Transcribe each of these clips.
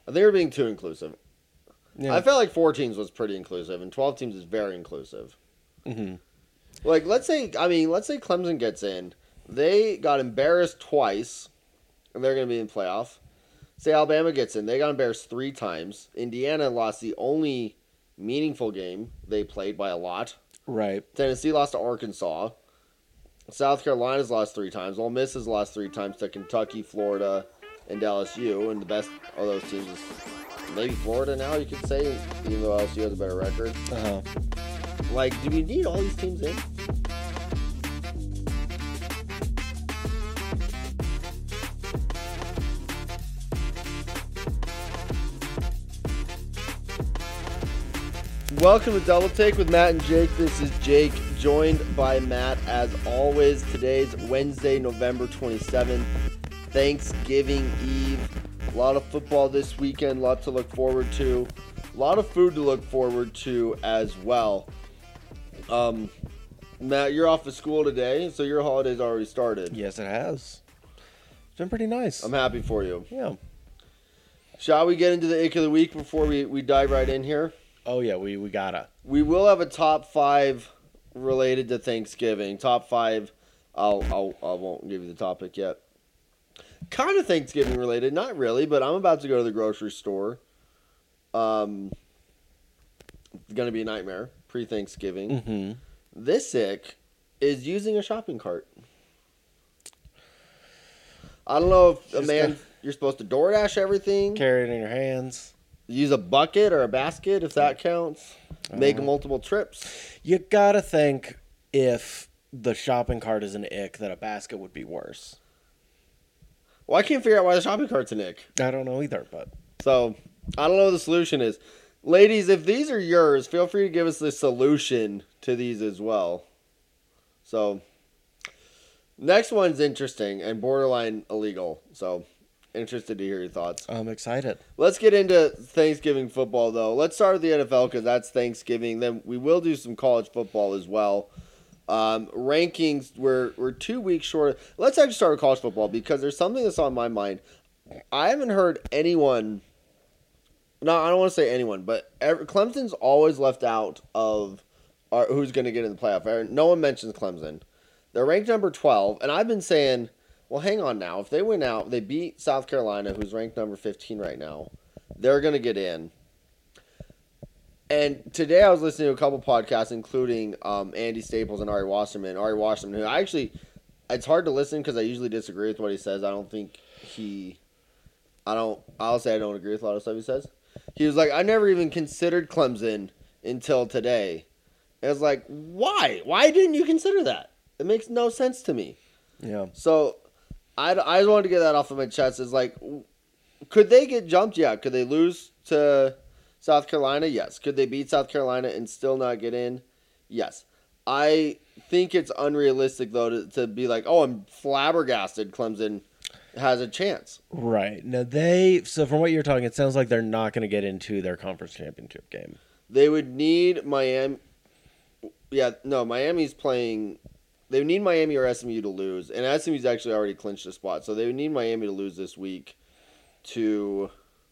I think they're being too inclusive. Yeah. I felt like 4 teams was pretty inclusive, and 12 teams is very inclusive. Mm-hmm. Like, let's say Clemson gets in. They got embarrassed twice, and they're going to be in playoff. Say Alabama gets in. They got embarrassed 3 times. Indiana lost the only meaningful game they played by a lot. Right. Tennessee lost to Arkansas. South Carolina's lost 3 times. Ole Miss has lost 3 times to Kentucky, Florida, and LSU. And the best of those teams is maybe Florida now, you could say, even though LSU has a better record. Uh-huh. Like, do we need all these teams in? Welcome to Double Take with Matt and Jake. This is Jake, joined by Matt as always. Today's Wednesday, November 27th, Thanksgiving Eve. A lot of football this weekend, a lot to look forward to. A lot of food to look forward to as well. Matt, you're off of school today, so your holiday's already started. Yes, it has. It's been pretty nice. I'm happy for you. Yeah. Shall we get into the ick of the week before we dive right in here? Oh, yeah, we gotta. We will have a top 5 related to Thanksgiving. Top 5. I won't give you the topic yet. Kind of Thanksgiving related, not really, but I'm about to go to the grocery store. It's gonna be a nightmare pre-Thanksgiving. Mm-hmm. This ick is using a shopping cart. I don't know if you're supposed to DoorDash everything. Carry it in your hands. Use a bucket or a basket if that counts. Make multiple trips. You gotta think if the shopping cart is an ick, that a basket would be worse. Well, I can't figure out why the shopping cart's an ick. I don't know either, but... So, I don't know what the solution is. Ladies, if these are yours, feel free to give us the solution to these as well. So, next one's interesting and borderline illegal. So, interested to hear your thoughts. I'm excited. Let's get into Thanksgiving football, though. Let's start with the NFL because that's Thanksgiving. Then we will do some college football as well. Rankings, we're 2 weeks short. Let's actually start with college football because there's something that's on my mind. I haven't heard anyone. No, I don't want to say anyone, but Clemson's always left out of who's going to get in the playoff. No one mentions Clemson. They're ranked number 12, and I've been saying, well, hang on now. If they win out, they beat South Carolina, who's ranked number 15 right now. They're going to get in. And today I was listening to a couple podcasts, including Andy Staples and Ari Wasserman. Ari Wasserman, who it's hard to listen because I usually disagree with what he says. I'll say I don't agree with a lot of stuff he says. He was like, I never even considered Clemson until today. And I was like, why? Why didn't you consider that? It makes no sense to me. Yeah. So I just wanted to get that off of my chest. It's like, could they get jumped? Yeah. Could they lose to South Carolina? Yes. Could they beat South Carolina and still not get in? Yes. I think it's unrealistic, though, to be like, oh, I'm flabbergasted Clemson has a chance. Right. Now, so from what you're talking, it sounds like they're not going to get into their conference championship game. They would need Miami. Yeah, no, Miami's playing. They would need Miami or SMU to lose, and SMU's actually already clinched a spot, so they would need Miami to lose this week to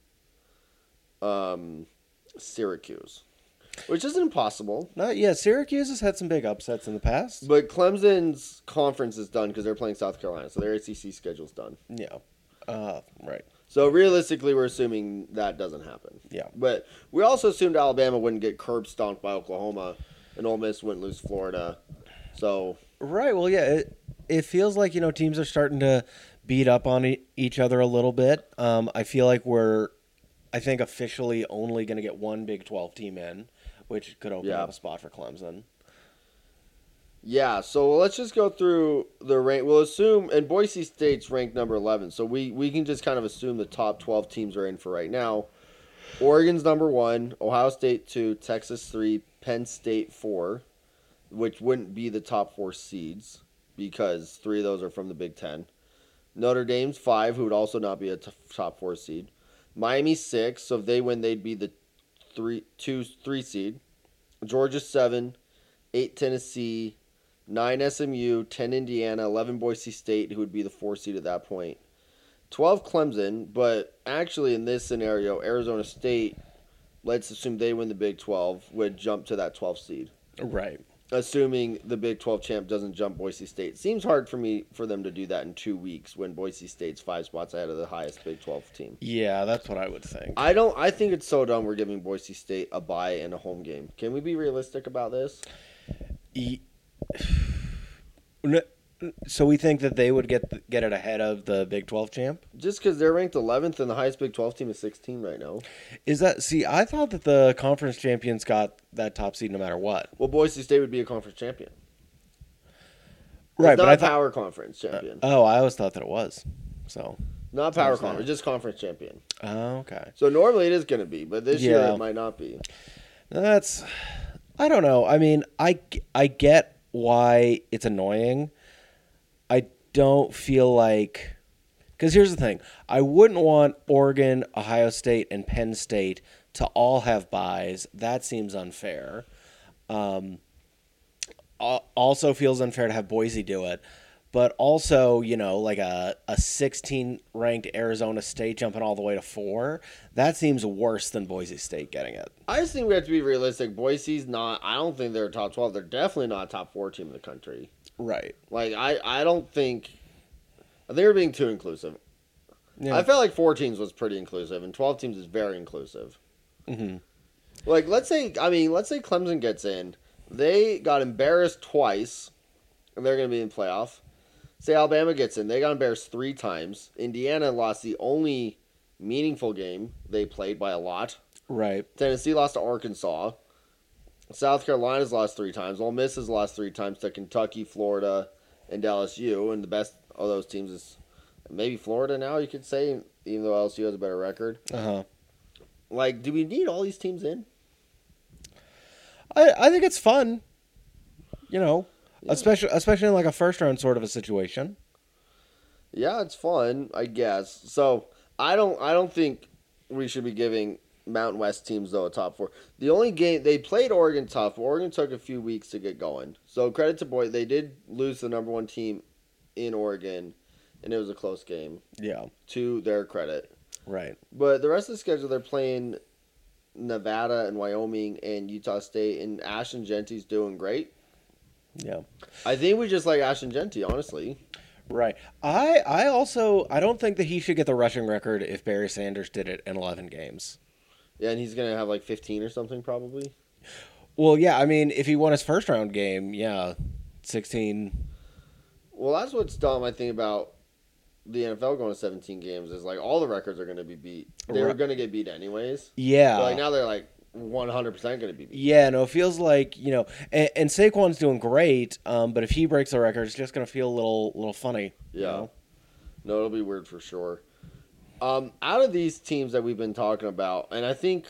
Syracuse, which isn't impossible. Syracuse has had some big upsets in the past. But Clemson's conference is done because they're playing South Carolina, so their ACC schedule's done. Yeah. Right. So realistically, we're assuming that doesn't happen. Yeah. But we also assumed Alabama wouldn't get curb stomped by Oklahoma, and Ole Miss wouldn't lose Florida. So right. Well, yeah. It feels like teams are starting to beat up on each other a little bit. I feel like I think officially only going to get one Big 12 team in, which could open up a spot for Clemson. Yeah, so let's just go through the rank. We'll assume, and Boise State's ranked number 11, so we can just kind of assume the top 12 teams are in for right now. Oregon's number 1, Ohio State 2, Texas 3, Penn State 4, which wouldn't be the top 4 seeds because 3 of those are from the Big 10. Notre Dame's 5, who would also not be a top 4 seed. Miami 6, so if they win, they'd be the 3 seed. Georgia 7, 8 Tennessee, 9 SMU, 10 Indiana, 11 Boise State, who would be the 4 seed at that point. 12 Clemson, but actually in this scenario, Arizona State, let's assume they win the Big 12, would jump to that 12th seed. Right. Assuming the Big 12 champ doesn't jump Boise State. Seems hard for them to do that in 2 weeks when Boise State's 5 spots ahead of the highest Big 12 team. Yeah, that's what I would think. I think it's so dumb we're giving Boise State a bye and a home game. Can we be realistic about this? So we think that they would get it ahead of the Big 12 champ? Just because they're ranked 11th and the highest Big 12 team is 16 right now. Is that... See, I thought that the conference champions got that top seed no matter what. Well, Boise State would be a conference champion. Right, It's but not I a thought... power conference champion. I always thought that it was. So... Not power it's not. conference, just conference champion. Oh, okay. So normally it is going to be, but this year Yeah. it might not be. That's... I don't know. I mean, I get why it's annoying. I don't feel like... Because here's the thing. I wouldn't want Oregon, Ohio State, and Penn State to all have byes. That seems unfair. Also feels unfair to have Boise do it. But also, like a 16-ranked Arizona State jumping all the way to 4, that seems worse than Boise State getting it. I just think we have to be realistic. Boise's not, I don't think they're a top 12. They're definitely not a top 4 team in the country. Right. Like, I don't think, I think we're being too inclusive. Yeah. I felt like 4 teams was pretty inclusive, and 12 teams is very inclusive. Mm-hmm. Like, let's say Clemson gets in. They got embarrassed twice, and they're going to be in playoff. Say Alabama gets in. They got embarrassed 3 times. Indiana lost the only meaningful game they played by a lot. Right. Tennessee lost to Arkansas. South Carolina's lost 3 times. Ole Miss has lost 3 times to Kentucky, Florida, and LSU. And the best of those teams is maybe Florida now, you could say, even though LSU has a better record. Uh-huh. Like, do we need all these teams in? I think it's fun. Yeah. Especially in like a first round sort of a situation. Yeah, it's fun, I guess. So I don't think we should be giving Mountain West teams though a top 4. The only game they played Oregon tough. Oregon took a few weeks to get going. So credit to Boise. They did lose the number 1 team in Oregon, and it was a close game. Yeah. To their credit. Right. But the rest of the schedule, they're playing Nevada and Wyoming and Utah State, and Ashton Genty's doing great. Yeah. I think we just like Ashton Genty, honestly. Right. I also don't think that he should get the rushing record if Barry Sanders did it in 11 games. Yeah, and he's going to have like 15 or something probably. Well, yeah, I mean, if he won his first round game, yeah, 16. Well, that's what's dumb, I think, about the NFL going to 17 games is like all the records are going to be beat. They were going to get beat anyways. Yeah. But like now they're like 100% going to be beat. Yeah, no, it feels like, and Saquon's doing great, but if he breaks the record, it's just going to feel a little funny. Yeah. No, it'll be weird for sure. Out of these teams that we've been talking about, and I think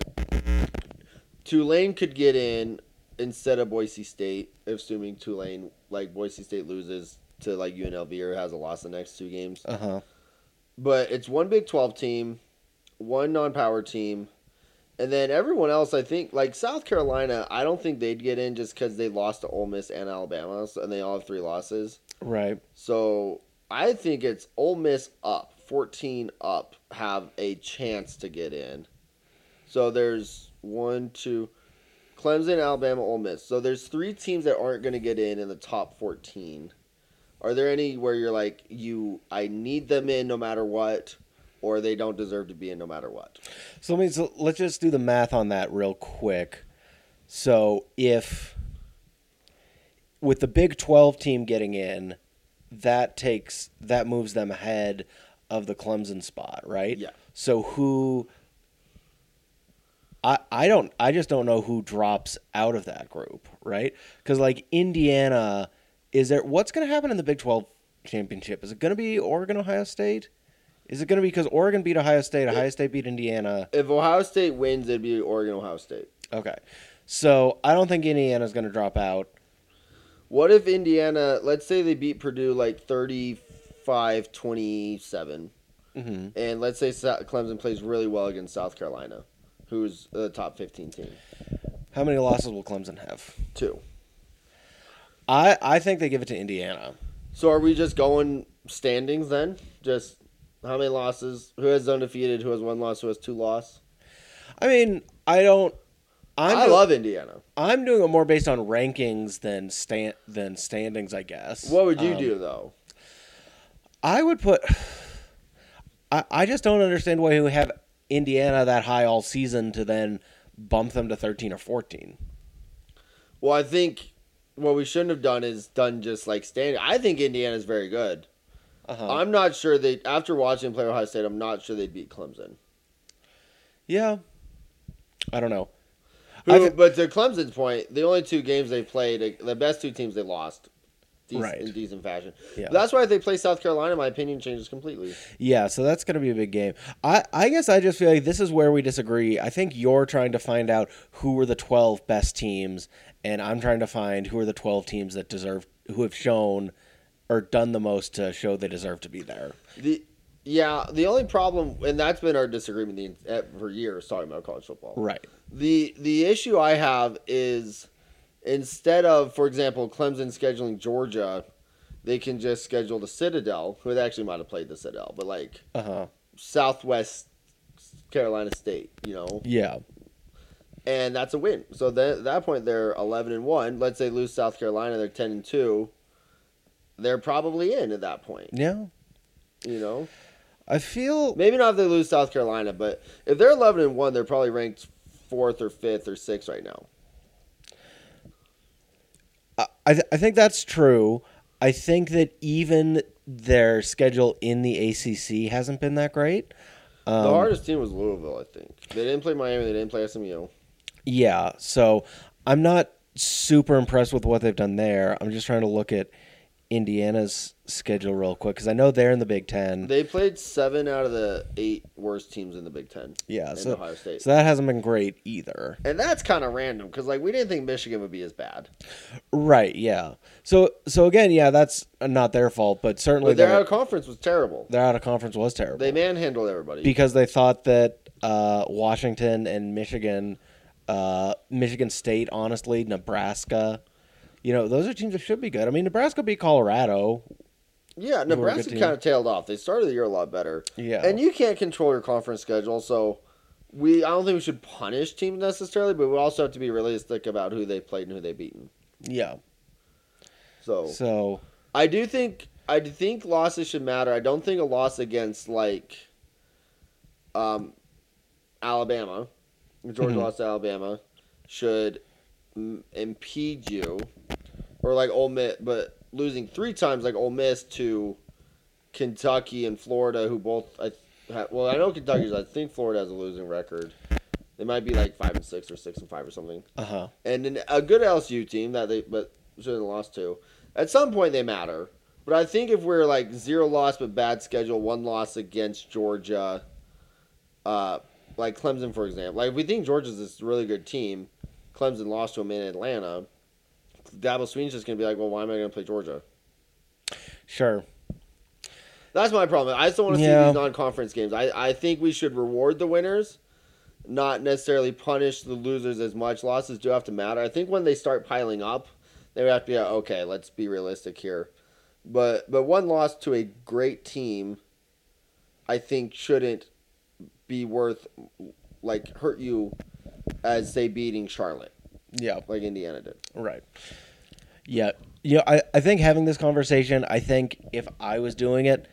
Tulane could get in instead of Boise State, assuming Tulane, like Boise State loses to like UNLV or has a loss the next 2 games. Uh-huh. But it's 1 Big 12 team, 1 non-power team, and then everyone else, I think, like South Carolina, I don't think they'd get in just because they lost to Ole Miss and Alabama, and they all have 3 losses. Right. So I think it's Ole Miss up, 14 up, have a chance to get in. So there's 1, 2, Clemson, Alabama, Ole Miss. So there's 3 teams that aren't going to get in the top 14. Are there any where you're like, I need them in no matter what, or they don't deserve to be in no matter what? So let's just do the math on that real quick. So if with the Big 12 team getting in, that moves them ahead of the Clemson spot, right? Yeah. So who I just don't know who drops out of that group, right? Because like Indiana, what's going to happen in the Big 12 championship? Is it going to be Oregon, Ohio State? Is it going to be because Oregon beat Ohio State, Ohio State beat Indiana? If Ohio State wins, it'd be Oregon, Ohio State. Okay. So I don't think Indiana's going to drop out. What if Indiana, let's say they beat Purdue like 35-27, and let's say Clemson plays really well against South Carolina, who's the top 15 team? How many losses will Clemson have? 2. I I think they give it to Indiana. So are we just going standings then? Just How many losses? Who has undefeated? Who has one loss? Who has two losses? I mean, I don't. I love Indiana. I'm doing it more based on rankings than standings, I guess. What would you do though? I would put. I just don't understand why we have Indiana that high all season to then bump them to 13 or 14. Well, I think what we shouldn't have done is done just like standing. I think Indiana's very good. I'm not sure after watching them play Ohio State, I'm not sure they'd beat Clemson. Yeah. I don't know. But to Clemson's point, the only two games they played, the best two teams they lost in decent fashion. Yeah. That's why if they play South Carolina, my opinion changes completely. Yeah, so that's going to be a big game. I guess I just feel like this is where we disagree. I think you're trying to find out who were the 12 best teams, and I'm trying to find who are the 12 teams that who have shown or done the most to show they deserve to be there. The only problem, and that's been our disagreement for years talking about college football. Right. The issue I have is instead of, for example, Clemson scheduling Georgia, they can just schedule the Citadel, who they actually might have played the Citadel, but like Southwest Carolina State, Yeah. And that's a win. So at that point, they're 11-1. Let's say lose South Carolina, they're 10-2. They're probably in at that point. Yeah. I feel maybe not if they lose South Carolina, but if they're 11-1, they're probably ranked 4th or 5th or 6th right now. I think that's true. I think that even their schedule in the ACC hasn't been that great. The hardest team was Louisville, I think. They didn't play Miami. They didn't play SMU. Yeah, so I'm not super impressed with what they've done there. I'm just trying to look at Indiana's schedule real quick because I know they're in the Big Ten. They played 7 out of the 8 worst teams in the Big Ten. Yeah, so Ohio State. So that hasn't been great either. And that's kind of random because we didn't think Michigan would be as bad. Right. Yeah. So again, yeah, that's not their fault, but certainly their out of conference was terrible. Their out of conference was terrible. They manhandled everybody because they thought that Washington and Michigan, Michigan State, honestly, Nebraska. Those are teams that should be good. I mean, Nebraska beat Colorado. Yeah, Nebraska kind of tailed off. They started the year a lot better. Yeah. And you can't control your conference schedule, so I don't think we should punish teams necessarily, but we also have to be realistic about who they played and who they beaten. Yeah. So I think losses should matter. I don't think a loss against Alabama, Georgia lost to Alabama, should impede you, or Ole Miss, but losing 3 times Ole Miss to Kentucky and Florida, who both I know Kentucky's. I think Florida has a losing record. They might be 5-6 or 6-5 or something. And then a good LSU team but shouldn't have lost to. At some point they matter, but I think if we're 0 loss but bad schedule, 1 loss against Georgia, like Clemson for example. If we think Georgia's this really good team. Clemson lost to them in Atlanta, Dabo Swinney's just going to be well, why am I going to play Georgia? Sure. That's my problem. I just don't want to see these non-conference games. I think we should reward the winners, not necessarily punish the losers as much. Losses do have to matter. I think when they start piling up, they would have to be okay, let's be realistic here. But 1 loss to a great team, I think shouldn't be worth, hurt you as, say, beating Charlotte. Yeah. Like Indiana did. Right. Yeah. I think having this conversation, I think if I was doing it,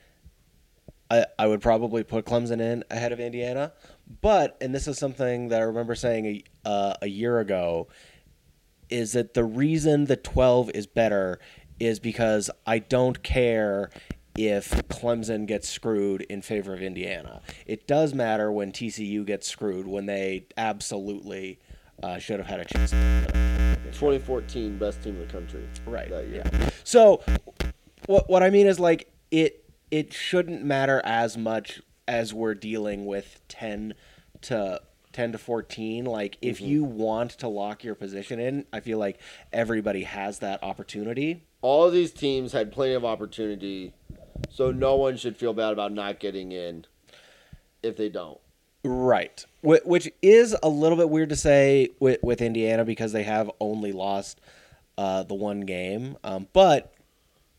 I would probably put Clemson in ahead of Indiana. But, and this is something that I remember saying a year ago, is that the reason the 12 is better is because I don't care if Clemson gets screwed in favor of Indiana. It does matter when TCU gets screwed, when they absolutely should have had a chance. 2014 best team in the country. Right. That year. Yeah. So what I mean is it shouldn't matter as much as we're dealing with 10 to 14. If you want to lock your position in, I feel like everybody has that opportunity. All of these teams had plenty of opportunity. So no one should feel bad about not getting in if they don't. Right. Which is a little bit weird to say with Indiana because they have only lost the 1 game. But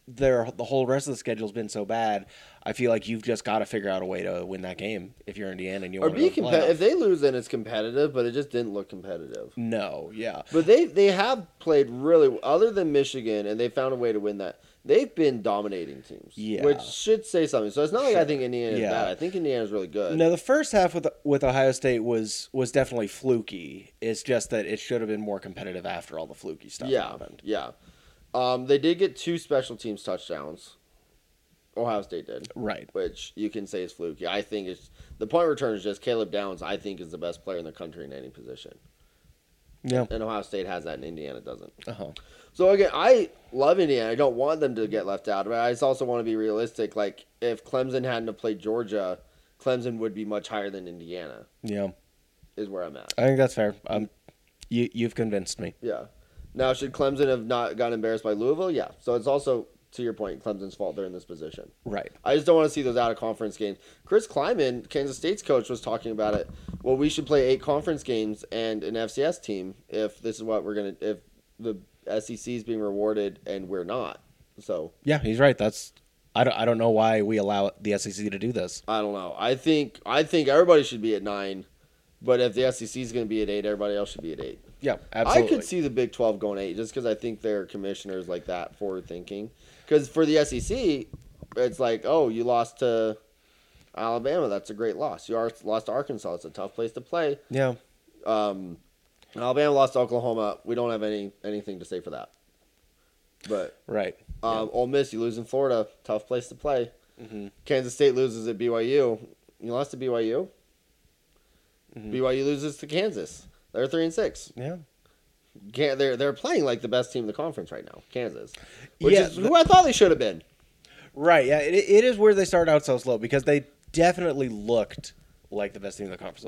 the whole rest of the schedule's been so bad. I feel like you've just got to figure out a way to win that game if you're Indiana and you Or want to be go to the competitive. If playoff. they lose, then it's competitive, but it just didn't look competitive. No, yeah. But they have played really, other than Michigan, and they found a way to win that. They've been dominating teams, Yeah. which should say something. So it's not like I Sure. think Indiana is Yeah. bad. I think Indiana's really good. No, the first half with Ohio State was definitely fluky. It's just that it should have been more competitive after all the fluky stuff happened. Yeah. They did get 2 special teams touchdowns. Ohio State did, Right. which you can say is fluky. I think it's the point return is just Caleb Downs. I think is the best player in the country in any position, Yeah. and Ohio State has that, and Indiana doesn't. Uh-huh. So again, I love Indiana. I don't want them to get left out, but I just also want to be realistic. Like if Clemson hadn't have played Georgia, Clemson would be much higher than Indiana. Yeah. Is where I'm at. I think that's fair. You've convinced me. Yeah. Now, should Clemson have not gotten embarrassed by Louisville? Yeah. So it's also, to your point, Clemson's fault they're in this position. Right. I just don't want to see those out of conference games. Chris Kleiman, Kansas State's coach, was talking about it. Well, we should play 8 conference games and an FCS team if this is what we're gonna. If the SEC is being rewarded and we're not. So Yeah, he's right. I don't know why we allow the SEC to do this. I don't know. I think everybody should be at 9, but if the SEC is going to be at 8, everybody else should be at 8. Yeah, absolutely. I could see the Big 12 going 8 just because I think their commissioners like that forward thinking. Because for the SEC, it's like, oh, you lost to Alabama. That's a great loss. You lost to Arkansas. It's a tough place to play. Yeah. Alabama lost to Oklahoma. We don't have anything to say for that. But Right. Ole Miss, you lose in Florida. Tough place to play. Mm-hmm. Kansas State loses at BYU. You lost to BYU. Mm-hmm. BYU loses to Kansas. They're 3-6. Yeah. They're playing like the best team in the conference right now, Kansas, which Yeah, is who I thought they should have been. Right. Yeah. It is where they started out so slow because they definitely looked like the best team in the conference.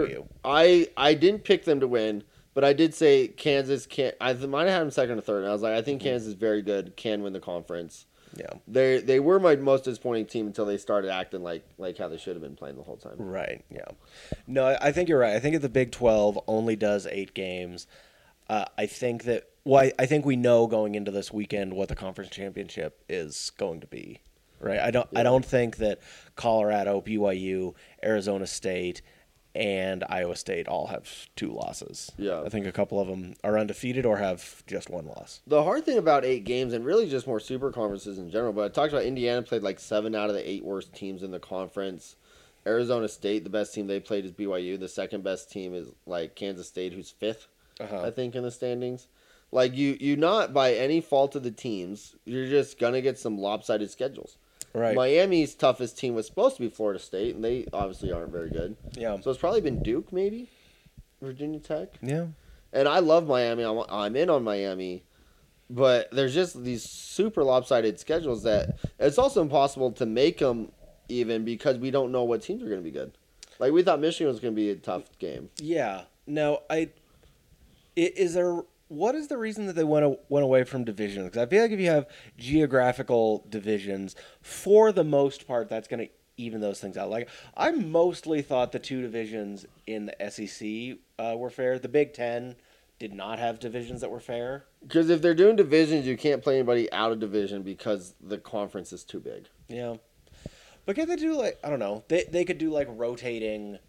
I didn't pick them to win, but I did say Kansas can. I might have had them second or third. And I was like, I think Kansas is very good, can win the conference. Yeah. They were my most disappointing team until they started acting like how they should have been playing the whole time. Right. Yeah. No, I think you're right. I think if the Big 12 only does 8 games, I think that. Well, I think we know going into this weekend what the conference championship is going to be. Right. I don't think that Colorado, BYU, Arizona State, and Iowa State all have 2 losses. Yeah. I think a couple of them are undefeated or have just 1 loss. The hard thing about 8 games, and really just more super conferences in general, but I talked about Indiana played like 7 out of the 8 worst teams in the conference. Arizona State, the best team they played is BYU. The second best team is like Kansas State, who's 5th, I think, in the standings. Like you not by any fault of the teams, you're just gonna get some lopsided schedules. Right. Miami's toughest team was supposed to be Florida State, and they obviously aren't very good. Yeah. So it's probably been Duke, maybe, Virginia Tech. Yeah. And I love Miami. I'm in on Miami, but there's just these super lopsided schedules that it's also impossible to make them even because we don't know what teams are going to be good. Like we thought Michigan was going to be a tough game. Yeah. No, what is the reason that they went away from divisions? Because I feel like if you have geographical divisions, for the most part, that's going to even those things out. Like I mostly thought the 2 divisions in the SEC were fair. The Big 10 did not have divisions that were fair. Because if they're doing divisions, you can't play anybody out of division because the conference is too big. Yeah. But can they do like, I don't know, they could do like rotating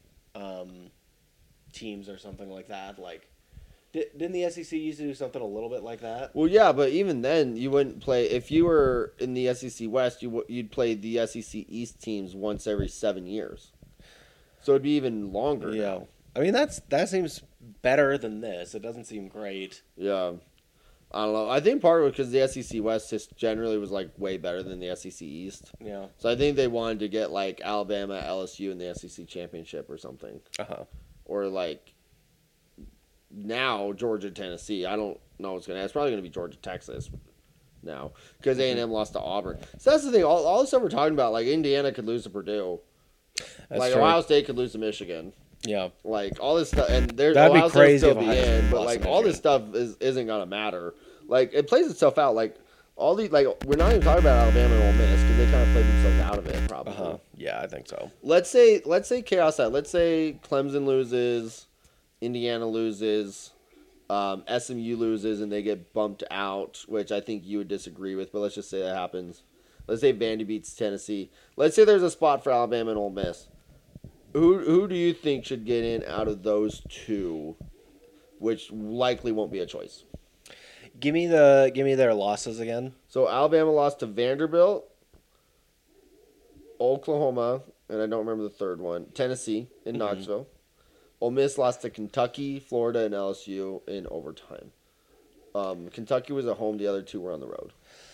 teams or something like that. Like, didn't the SEC used to do something a little bit like that? Well, yeah, but even then, you wouldn't play if you were in the SEC West. You'd play the SEC East teams once every 7 years, so it'd be even longer. Yeah, now. I mean that seems better than this. It doesn't seem great. Yeah, I don't know. I think part of it because the SEC West just generally was like way better than the SEC East. Yeah. So I think they wanted to get like Alabama, LSU in the SEC championship or something, or like. Now Georgia, Tennessee. I don't know what's gonna. It's probably gonna be Georgia, Texas. Now because A&M lost to Auburn. So that's the thing. All the stuff we're talking about, like Indiana could lose to Purdue, That's like true. Ohio State could lose to Michigan. Yeah. Like all this stuff, and there's That'd be Ohio State crazy still if be Ohio State in, but lost like to all this Michigan. stuff isn't gonna matter. Like it plays itself out. Like all these, like we're not even talking about Alabama and Ole Miss because they kind of played themselves out of it. Probably. Yeah, I think so. Let's say chaos out. Let's say Clemson loses, Indiana loses. SMU loses and they get bumped out, which I think you would disagree with, but let's just say that happens. Let's say Vandy beats Tennessee. Let's say there's a spot for Alabama and Ole Miss. Who do you think should get in out of those two, which likely won't be a choice? Give me their losses again. So Alabama lost to Vanderbilt, Oklahoma, and I don't remember the third one, Tennessee in Knoxville. Ole Miss lost to Kentucky, Florida, and LSU in overtime. Kentucky was at home. The other two were on the road.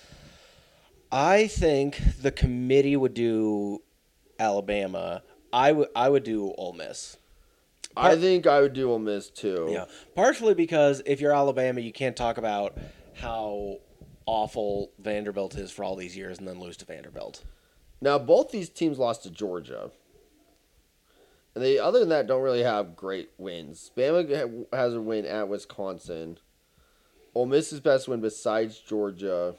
I think the committee would do Alabama. I would do Ole Miss. I think I would do Ole Miss too. Yeah, partially because if you're Alabama, you can't talk about how awful Vanderbilt is for all these years and then lose to Vanderbilt. Now, both these teams lost to Georgia. And they, other than that, don't really have great wins. Bama has a win at Wisconsin. Ole Miss's best win besides Georgia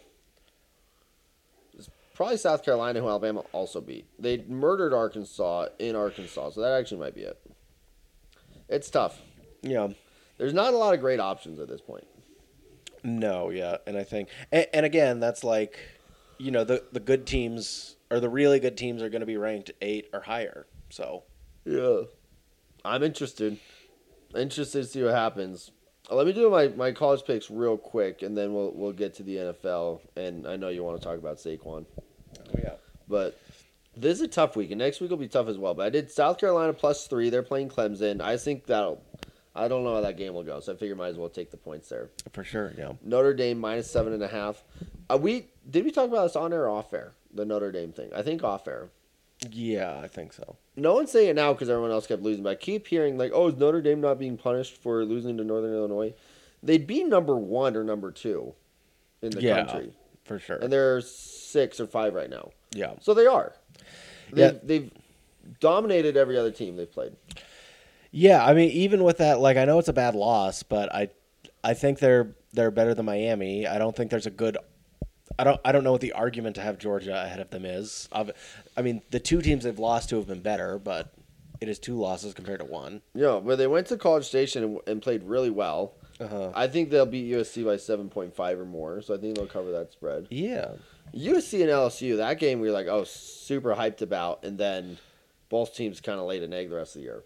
is probably South Carolina, who Alabama also beat. They murdered Arkansas in Arkansas, so that actually might be it. It's tough. Yeah. There's not a lot of great options at this point. No, yeah, and I think, and again, that's like, the good teams or the really good teams are going to be ranked 8 or higher. So. Yeah, I'm interested. Interested to see what happens. Let me do my college picks real quick, and then we'll get to the NFL. And I know you want to talk about Saquon. Oh, yeah. But this is a tough week, and next week will be tough as well. But I did South Carolina +3. They're playing Clemson. I think I don't know how that game will go, so I figure might as well take the points there. For sure, yeah. Notre Dame -7.5. Did we talk about this on air or off air? The Notre Dame thing. I think off air. Yeah, I think so. No one's saying it now because everyone else kept losing, but I keep hearing like, oh, is Notre Dame not being punished for losing to Northern Illinois? They'd be number 1 or number 2 in the country. For sure. And they're 6 or 5 right now. Yeah. So they are. They've dominated every other team they've played. Yeah, I mean, even with that, like, I know it's a bad loss, but I think they're better than Miami. I don't think there's a good. I don't know what the argument to have Georgia ahead of them is. I mean, the 2 teams they've lost to have been better, but it is 2 losses compared to 1. Yeah, but they went to College Station and played really well. Uh-huh. I think they'll beat USC by 7.5 or more, so I think they'll cover that spread. Yeah. USC and LSU, that game we were like, oh, super hyped about, and then both teams kind of laid an egg the rest of the year.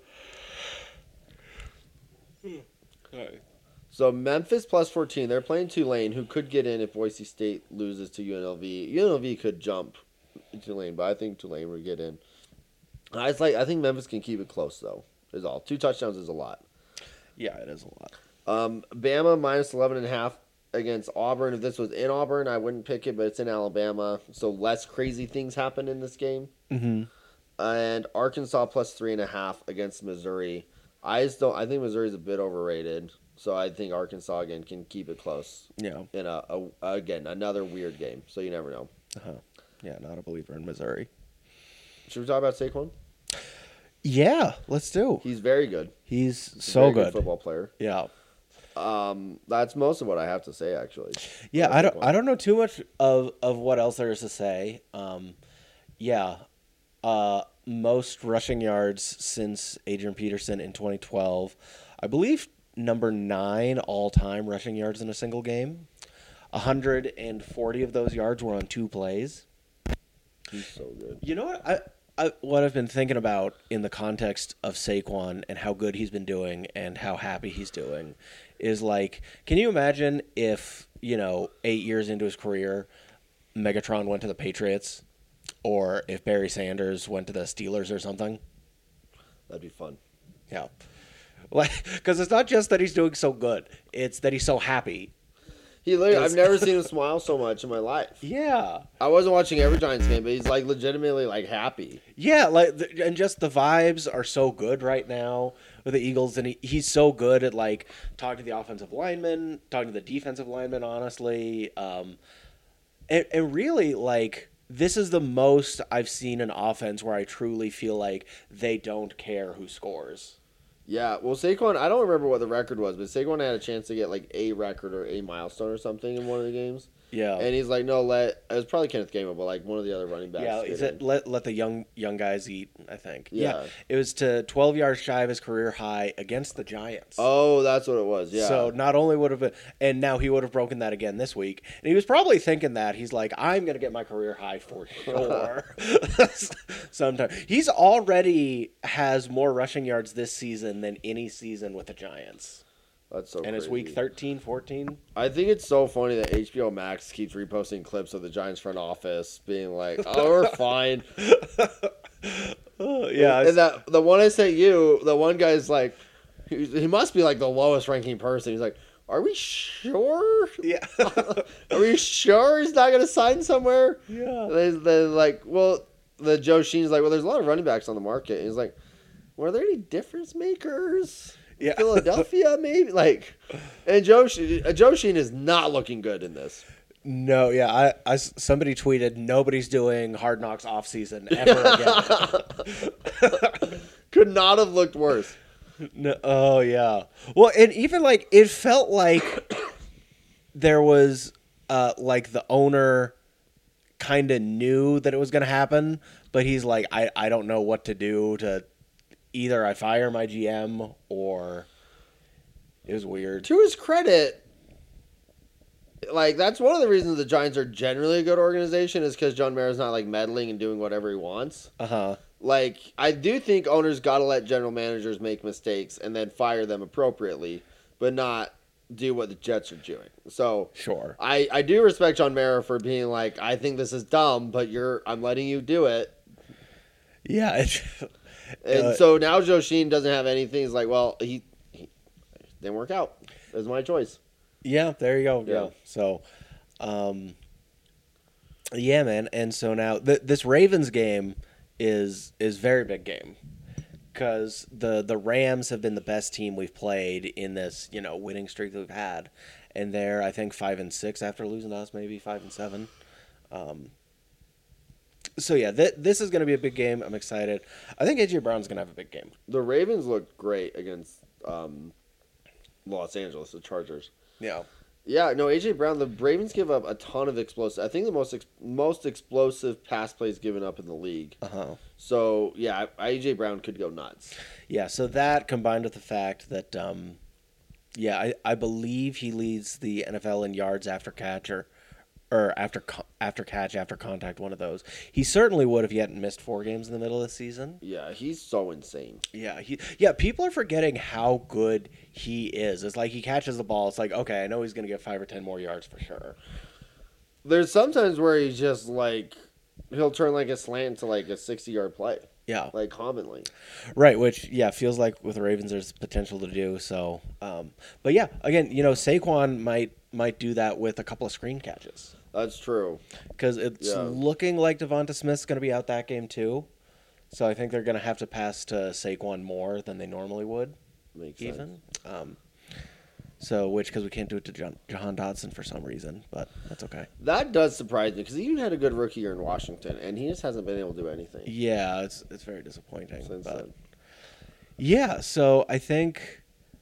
Okay. So Memphis +14. They're playing Tulane, who could get in if Boise State loses to UNLV. UNLV could jump Tulane, but I think Tulane would get in. I think Memphis can keep it close though. Is all 2 touchdowns is a lot. Yeah, it is a lot. Bama -11.5 against Auburn. If this was in Auburn, I wouldn't pick it, but it's in Alabama, so less crazy things happen in this game. Mm-hmm. And Arkansas +3.5 against Missouri. I think Missouri's a bit overrated. So I think Arkansas, again, can keep it close. Yeah. In again, another weird game. So you never know. Uh-huh. Yeah, not a believer in Missouri. Should we talk about Saquon? Yeah, let's do. He's very good. He's a so very good. football player. Yeah. That's most of what I have to say, actually. Yeah, I don't know too much of what else there is to say. Most rushing yards since Adrian Peterson in 2012. I believe number 9 all-time rushing yards in a single game. 140 of those yards were on 2 plays. He's so good. You know what I've been thinking about in the context of Saquon and how good he's been doing and how happy he's doing is like, can you imagine if, 8 years into his career, Megatron went to the Patriots, or if Barry Sanders went to the Steelers or something? That'd be fun. Yeah. Because it's not just that he's doing so good; it's that he's so happy. I've never seen him smile so much in my life. Yeah, I wasn't watching every Giants game, but he's like legitimately like happy. Yeah, and just the vibes are so good right now with the Eagles, and he's so good at like talking to the offensive linemen, talking to the defensive linemen. Honestly, and really like this is the most I've seen an offense where I truly feel like they don't care who scores. Yeah, well, Saquon, I don't remember what the record was, but Saquon had a chance to get like a record or a milestone or something in one of the games. Yeah. And he's like, no, it was probably Kenneth Gainwell, but like one of the other running backs. Yeah, he said let the young guys eat, I think. Yeah. It was to 12 yards shy of his career high against the Giants. Oh, that's what it was. Yeah. So not only would have been, and now he would have broken that again this week. And he was probably thinking that. He's like, I'm going to get my career high for sure. Sometime. He's already has more rushing yards this season than any season with the Giants. That's so And crazy. it's week 13, 14. I think it's so funny that HBO Max keeps reposting clips of the Giants front office being like, "Oh, we're fine." Yeah. And that the one I sent you, the one guy's like, he must be like the lowest ranking person. He's like, "Are we sure? Yeah. Are we sure he's not going to sign somewhere?" Yeah. They're like, well, the Joe Sheen's like, well, there's a lot of running backs on the market. And he's like, were there any difference makers? Yeah. Philadelphia, maybe? Like, and Joe Sheen is not looking good in this. No, yeah, somebody tweeted nobody's doing Hard Knocks off season ever again. Could not have looked worse. No, oh yeah. Well, and even like it felt like there was like the owner kind of knew that it was going to happen, but he's like, I don't know what to do to either I fire my GM or it was weird. To his credit, like that's one of the reasons the Giants are generally a good organization is because John Mara's not like meddling and doing whatever he wants. Uh-huh. Like I do think owners got to let general managers make mistakes and then fire them appropriately, but not do what the Jets are doing. So Sure. I do respect John Mara for being like, I think this is dumb, but I'm letting you do it. Yeah. And so now Joe Sheen doesn't have anything. He's like, well, he didn't work out. It was my choice. Yeah, there you go. Yeah. Yeah. So, yeah, man. And so now this Ravens game is very big game because the Rams have been the best team we've played in this winning streak that we've had, and they're I think 5-6 after losing to us, maybe 5-7. So yeah, this is going to be a big game. I'm excited. I think AJ Brown's going to have a big game. The Ravens looked great against Los Angeles, the Chargers. Yeah. Yeah, no, AJ Brown. The Ravens give up a ton of explosive. I think the most explosive pass plays given up in the league. So yeah, AJ Brown could go nuts. Yeah. So that combined with the fact that, I believe he leads the NFL in yards after catch or after catch after contact. One of those. He certainly would if he hadn't missed 4 games in the middle of the season. Yeah, he's so insane. Yeah. People are forgetting how good he is. It's like he catches the ball. It's like, okay, I know he's going to get 5 or 10 more yards for sure. There's sometimes where he's just like, he'll turn like a slant to like a 60-yard play. Yeah. Like commonly. Right, which, feels like with the Ravens there's potential to do. So, but yeah, again, Saquon might do that with a couple of screen catches. That's true. Because it's looking like Devonta Smith's going to be out that game too. So I think they're going to have to pass to Saquon more than they normally would. Makes even. sense. Because we can't do it to Jahan Dotson for some reason, but that's okay. That does surprise me because he even had a good rookie year in Washington, and he just hasn't been able to do anything. Yeah, it's very disappointing. Since but then. Yeah, so I think,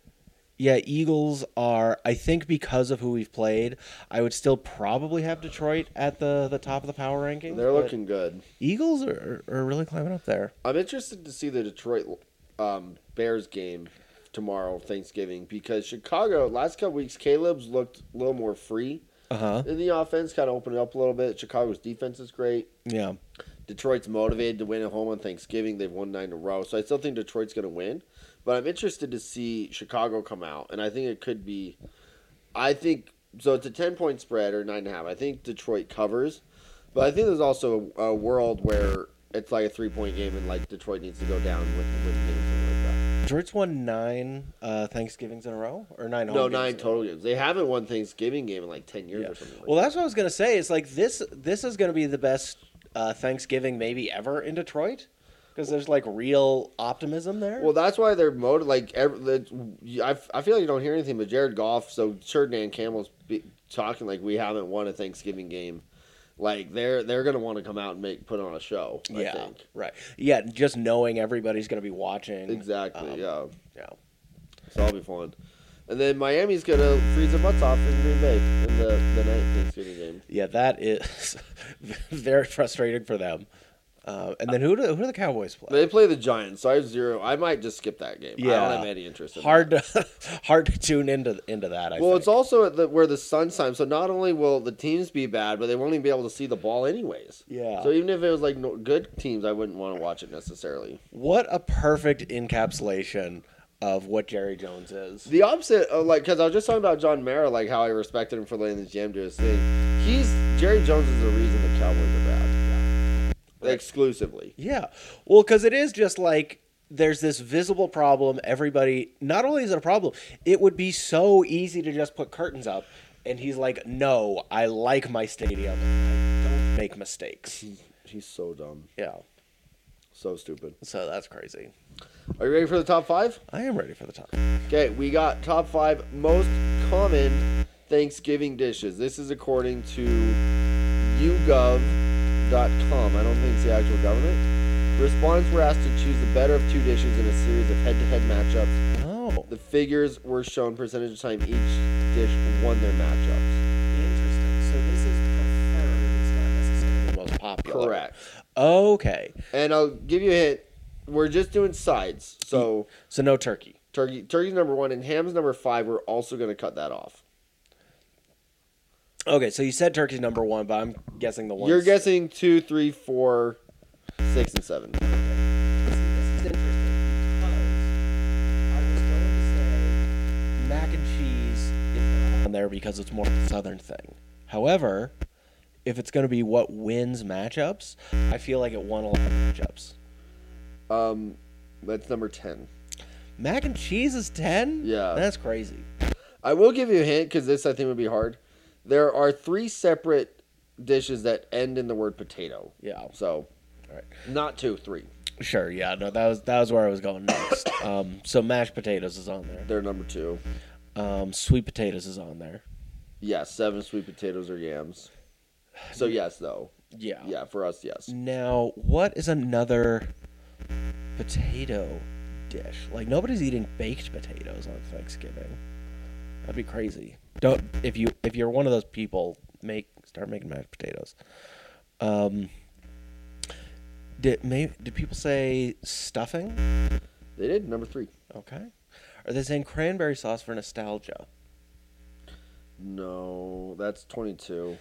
Eagles are. I think because of who we've played, I would still probably have Detroit at the top of the power rankings. They're looking good. Eagles are really climbing up there. I'm interested to see the Detroit Bears game tomorrow, Thanksgiving, because Chicago, last couple weeks, Caleb's looked a little more free in the offense, kind of opened it up a little bit. Chicago's defense is great. Yeah. Detroit's motivated to win at home on Thanksgiving. They've won 9 in a row, so I still think Detroit's going to win. But I'm interested to see Chicago come out, and I think it could be – so it's a 10-point spread or 9.5. I think Detroit covers, but I think there's also a world where it's like a 3-point game and like Detroit needs to go down with the win game or something like that. Detroit's won 9 Thanksgivings in a row? Or 9 home No, games 9 total games. They haven't won Thanksgiving game in like 10 years or something like Well, that's what I was going to say. It's like this is going to be the best Thanksgiving maybe ever in Detroit because there's like real optimism there. Well, that's why they're motivated. I feel like you don't hear anything but Jared Goff. So Sheridan Campbell's talking like we haven't won a Thanksgiving game. Like they're gonna want to come out and put on a show. I think. Right. Yeah, just knowing everybody's gonna be watching. Exactly. Yeah. Yeah. So that'll be fun. And then Miami's going to freeze their butts off in Green Bay in the night Thanksgiving game. Yeah, that is very frustrating for them. And then who do the Cowboys play? They play the Giants, so I have zero. I might just skip that game. Yeah. I don't have any interest in that. Hard to tune into that, I think. It's also where the sun's time, so not only will the teams be bad, but they won't even be able to see the ball anyways. Yeah. So even if it was like good teams, I wouldn't want to watch it necessarily. What a perfect encapsulation of what Jerry Jones is. The opposite of because I was just talking about John Mara, like how I respected him for letting the GM do his thing. Jerry Jones is the reason the Cowboys are bad. Right. Exclusively. Yeah. Well, because it is just like there's this visible problem. Everybody, not only is it a problem, it would be so easy to just put curtains up. And he's like, no, I like my stadium. I don't make mistakes. He's so dumb. Yeah. So stupid. So that's crazy. Are you ready for the top 5? I am ready for the top. Okay, we got top 5 most common Thanksgiving dishes. This is according to YouGov.com. I don't think it's the actual government. Respondents were asked to choose the better of 2 dishes in a series of head-to-head matchups. Oh. The figures were shown percentage of time each dish won their matchups. Interesting. So this is preferred. It's not necessarily the most popular. Correct. Okay. And I'll give you a hint. We're just doing sides. So no turkey. Turkey's number 1 and ham's number 5. We're also going to cut that off. Okay, so you said turkey's number 1, but I'm guessing the one. You're guessing 2, 3, 4, 6, and 7. This is interesting because I was going to say mac and cheese is on there because it's more of a southern thing. However, if it's going to be what wins matchups, I feel like it won a lot of matchups. That's number 10. Mac and cheese is 10? Yeah. That's crazy. I will give you a hint because this I think would be hard. There are 3 separate dishes that end in the word potato. Yeah. So, All right. not 2, 3. Sure, yeah. No, that was where I was going next. So mashed potatoes is on there. They're number 2. Sweet potatoes is on there. Yes, 7 sweet potatoes or yams. So yes, though. Yeah. Yeah, for us, yes. Now, what is another potato dish? Like nobody's eating baked potatoes on Thanksgiving. That'd be crazy. Don't if you're one of those people, start making mashed potatoes. Did people say stuffing? They did, number 3. Okay. Are they saying cranberry sauce for nostalgia? No, that's 22.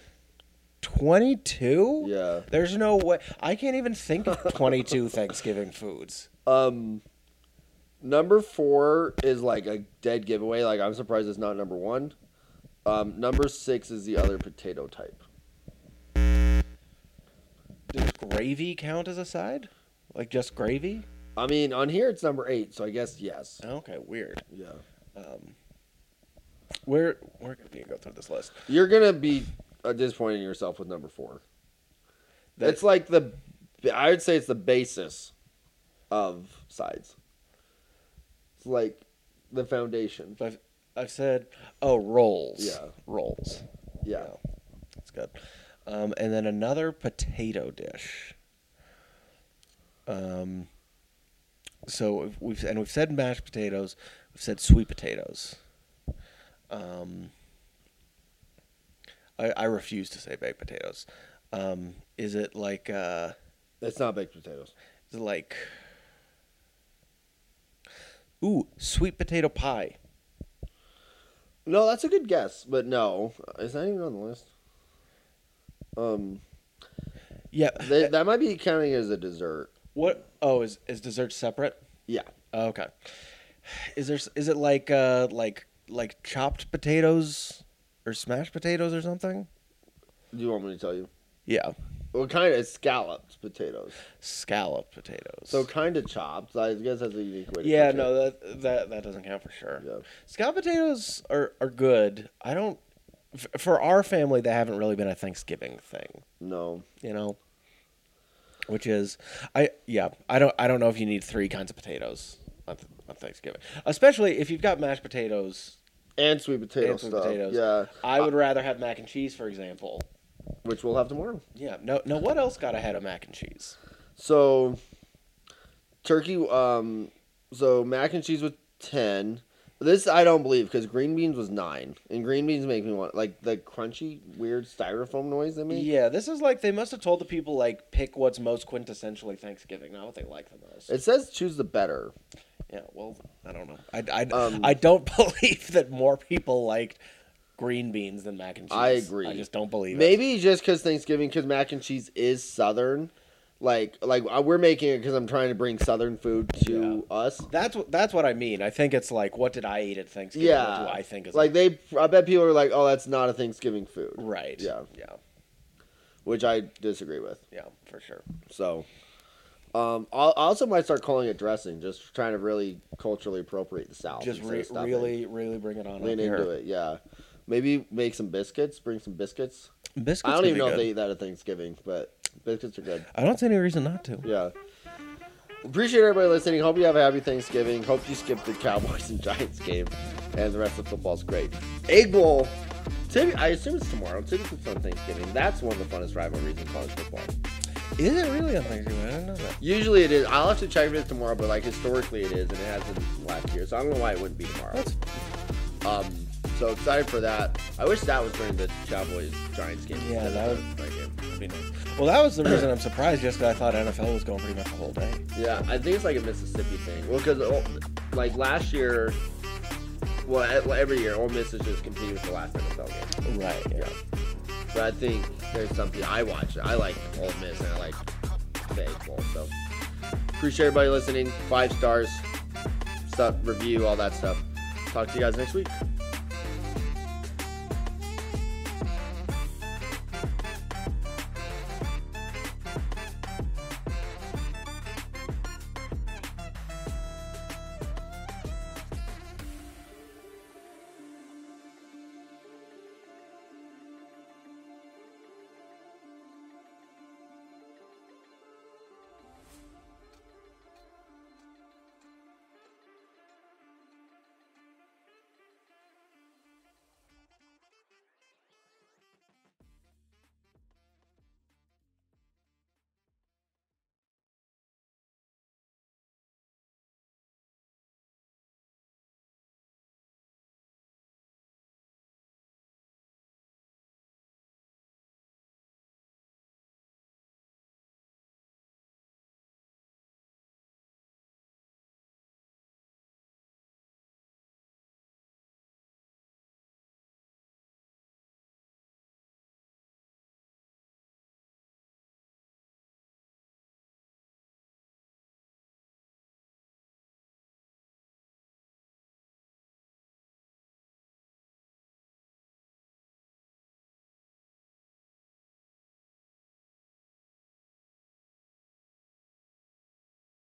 22? Yeah. There's no way. I can't even think of 22 Thanksgiving foods. Number 4 is like a dead giveaway. Like I'm surprised it's not number 1. Number 6 is the other potato type. Does gravy count as a side? Like just gravy? I mean, on here it's number 8, so I guess yes. Okay, weird. Yeah. We're gonna go through this list. You're gonna be disappointing yourself with number 4. It's like I would say it's the basis of sides. It's like the foundation. I've said, rolls. Yeah. Rolls. Yeah. That's good. And then another potato dish. So we've said mashed potatoes. We've said sweet potatoes. I refuse to say baked potatoes. Is it like It's not baked potatoes. Is it like sweet potato pie? No, that's a good guess, but no. Is that even on the list? Yeah. That might be counting as a dessert. What? Oh, is dessert separate? Yeah. Oh, okay. Is it like chopped potatoes or smashed potatoes or something? Do you want me to tell you? Yeah. Well, kind of scalloped potatoes. Scalloped potatoes. So kind of chopped. I guess that's a unique way to yeah, cook no, it. that doesn't count for sure. Yeah. Scalloped potatoes are good. I don't. For our family, they haven't really been a Thanksgiving thing. No. You know. Which is, I don't know if you need 3 kinds of potatoes on Thanksgiving, especially if you've got mashed potatoes And sweet potato and sweet stuff. potatoes. Yeah. I would rather have mac and cheese, for example. Which we'll have tomorrow. Yeah. No. What else got ahead of mac and cheese? So, turkey. So mac and cheese with 10. This I don't believe because green beans was 9, and green beans make me want like the crunchy, weird styrofoam noise they make. Yeah, this is like they must have told the people like pick what's most quintessentially Thanksgiving, not what they like the most. It says choose the better. Yeah, well, I don't know. I don't believe that more people liked green beans than mac and cheese. I agree. I just don't believe it. Maybe just because Thanksgiving, because mac and cheese is Southern. Like we're making it because I'm trying to bring Southern food to us. That's what I mean. I think it's like, what did I eat at Thanksgiving? Yeah. What do I think is like I bet people are like, oh, that's not a Thanksgiving food. right? Yeah. Yeah. Which I disagree with. Yeah, for sure. So, I also might start calling it dressing, just trying to really culturally appropriate the South. Just instead of stuffing. really bring it on. lean up into here. it. Yeah, maybe make some biscuits. Bring some biscuits. Biscuits. I don't could even be know if good. they eat that at Thanksgiving, but biscuits are good. I don't see any reason not to. Yeah. Appreciate everybody listening. Hope you have a happy Thanksgiving. Hope you skipped the Cowboys and Giants game, and the rest of football's great. Egg Bowl. I assume it's tomorrow. Typically it's on Thanksgiving. That's one of the funnest rivalries in college football. Is it really on Thanksgiving? I didn't know that. Usually it is. I'll have to check if it's tomorrow, but like historically it is, and it has been last year. So I don't know why it wouldn't be tomorrow. So excited for that. I wish that was during the Cowboys Giants game. Yeah, instead that of the game. would be nice. Well, that was the reason I'm surprised. Just because I thought NFL was going pretty much the whole day. Yeah, I think it's like a Mississippi thing. Well, because like last year, well, every year, Ole Miss is just competing with the last NFL game. Right. Yeah. But I think there's something I watch. I like Ole Miss and I like the Egg Bowl. So appreciate everybody listening. 5 stars, stuff, review, all that stuff. Talk to you guys next week.